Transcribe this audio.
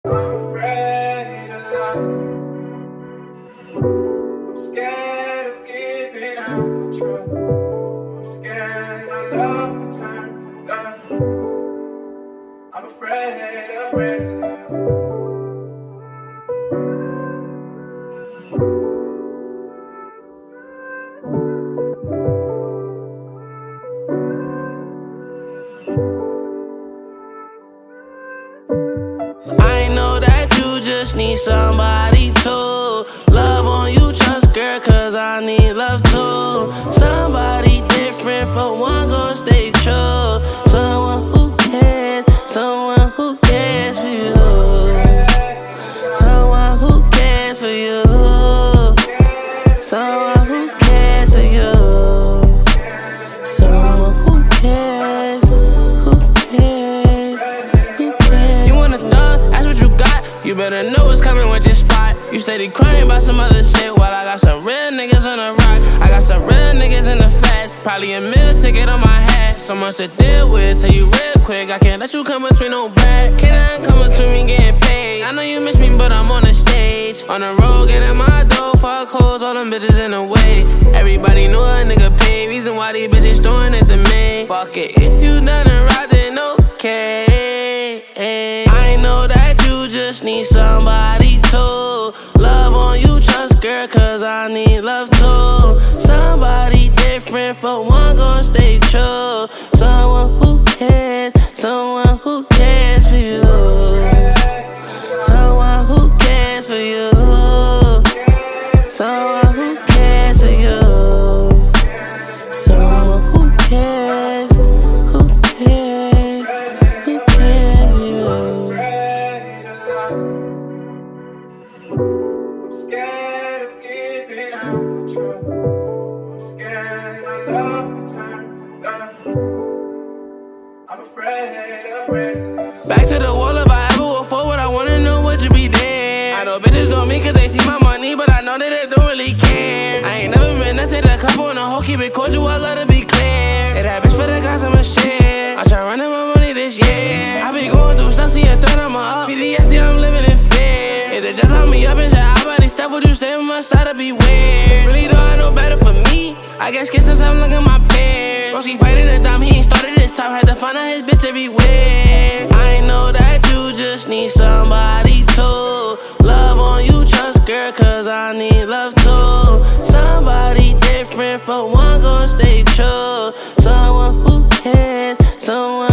afraid of love. I'm scared of giving out my trust. I'm scared our love could turn to dust. I'm afraid of love. I know that you just need somebody to love on you, trust, girl, cause I need love too. Somebody different, for one gon' stay true. Someone who cares, someone who cares for you. Someone who cares for you. Someone who cares for you. Someone who cares, who cares, who cares. You want a thug, that's what you got. You better know what's coming with your spot. You steady crying about some other shit while I got some real niggas on the rock. I got some real niggas in the fast. Probably a meal ticket on my hat. So much to deal with, tell you real quick. I can't let you come between no bad. Can't come between me getting paid. I know you miss me, but I'm on the stage. On the road, getting my dough. Fuck hoes, all them bitches in the way. Everybody know a nigga pay. Reason why these bitches throwing at the main. Fuck it, if you done it right, then okay. I know that you just need somebody to love on you, trust, girl, cause I need love too. Somebody different, for one gon' stay true. Someone who cares, someone who cares for you. Someone who cares for you. Someone who cares for you. Someone who cares, who cares, who cares for you. I'm scared of giving out my trust. I'm scared our love could turn to dust. I'm afraid of love. Back to the wall, if I ever walk forward, I wanna know would you be there. I know bitches on me cause they see my money, but I know that they don't really care. I ain't never been into the cup on a hoe, keep it cordial, I love to be clear. It happens for the guys I'ma share. I try running my money this year. I be going through stuff, see a threat, I'm up. PTSD, I'm living in fear. If they just lock me up and say, I body step, would you say on my side to be weird? Really though, I know better for me. I guess sometimes look at my peers. Bro, she fighting the dumb, he ain't started this time. Had to find out his bitch everywhere. I know that you just need somebody to love on you, trust, girl, cause I need love too. Somebody different, for one gon' stay true. Someone who cares, someone